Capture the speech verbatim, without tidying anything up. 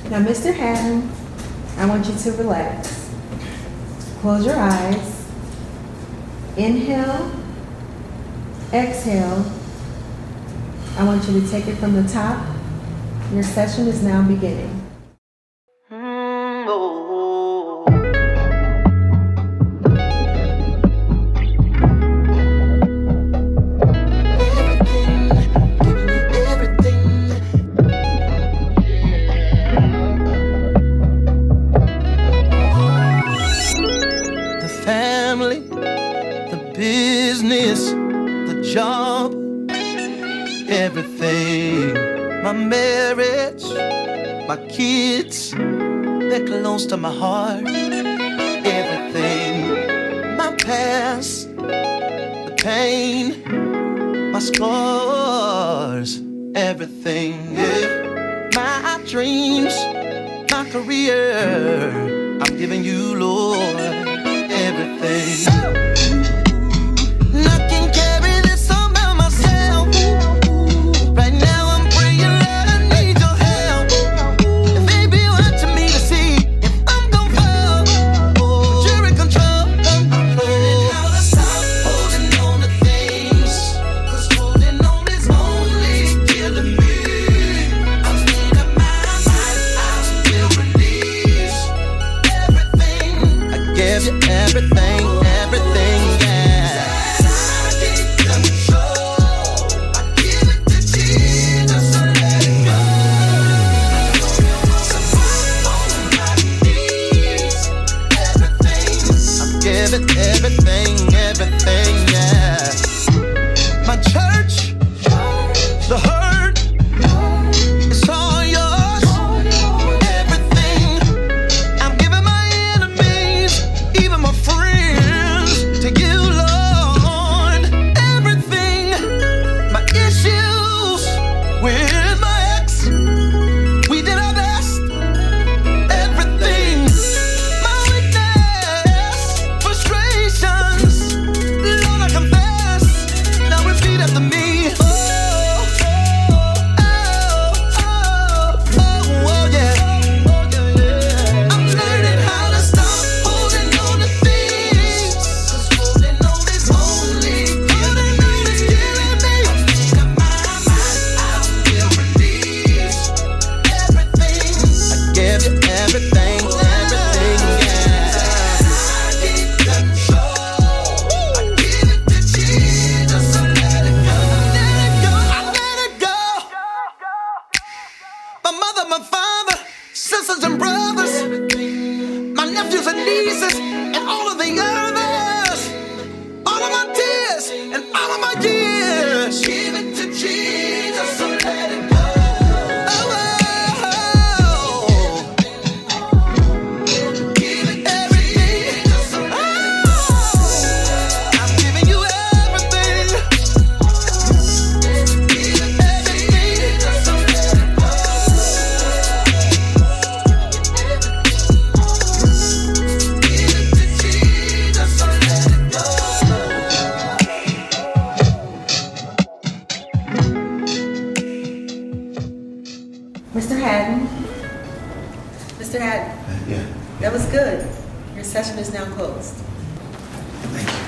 Now, Mister Hatton, I want you to relax. Close your eyes. Inhale. Exhale. I want you to take it from the top. Your session is now beginning. Job, everything, my marriage, my kids, they're close to my heart. Everything, my past, the pain, my scars, everything, yeah. My dreams, my career, I'm giving you, Lord, everything. Everything, everything, yeah. I get control. I give it to Jesus, so let it go. On my knees, everything. I give it everything, everything, yeah. My church, the hurt, it's all yours. Everything. I'm giving my enemies, even my friends, to you, Lord. Everything, my issues with my ex, we did our best. Everything, my weakness, frustrations, Lord, I confess. Now repeat after me. Oh, oh, oh, oh, oh, yeah. I'm learning how to stop holding on to things, 'cause holding on is only holding on is killing me. I make up my mind, I will release everything. I give you everything, everything, yeah. I get control. I give it to Jesus, so let it go. Let it go, I let it go. My mother, my father, sisters and brothers, my nephews and nieces, and all of the others, all of my tears and all of my years. Give it to Jesus, so let it go. Oh, oh, oh. Give it everything. Oh, I'm giving you everything. Give it everything, so let it go. Mister Hatton. Mister Hatton, Yeah. that was good. Your session is now closed. Thank you.